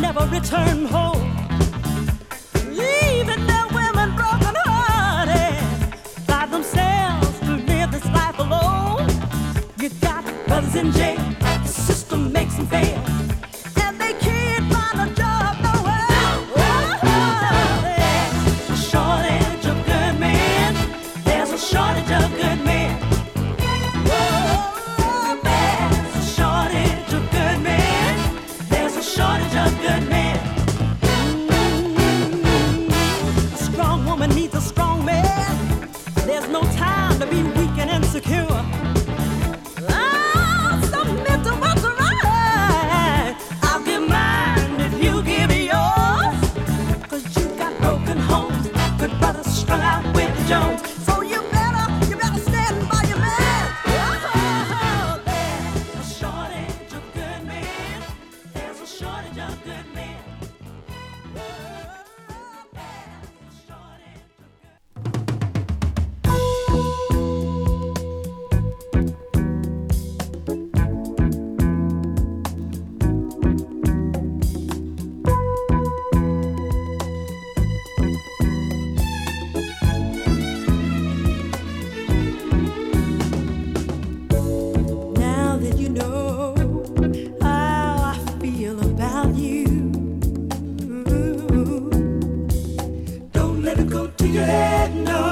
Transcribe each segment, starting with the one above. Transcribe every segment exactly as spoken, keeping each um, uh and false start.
never return home, leaving their women broken hearted by themselves to live this life alone. You got brothers in jail, the system makes them fail, and they can't find a job nowhere. Oh, there's a shortage of good men. There's a shortage of good men. Oh, there's a shortage of good men. There's a shortage of good men. Mm-hmm. A strong woman needs a strong man. There's no time to be weak and insecure. Oh, submit to what's right. I'll give mine if you give yours. 'Cause you got broken homes, good brothers strung out with Jones. So you better, you better stand by your man. Oh, there's a shortage of good men. There's a shortage of good men. Oh, there's a shortage of good men. Now that you know how I feel about you, don't let it go to your head, no.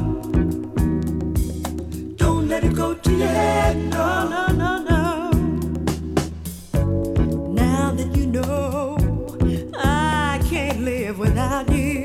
Don't let it go to your head, no, no, no, no. Now that you know I can't live without you.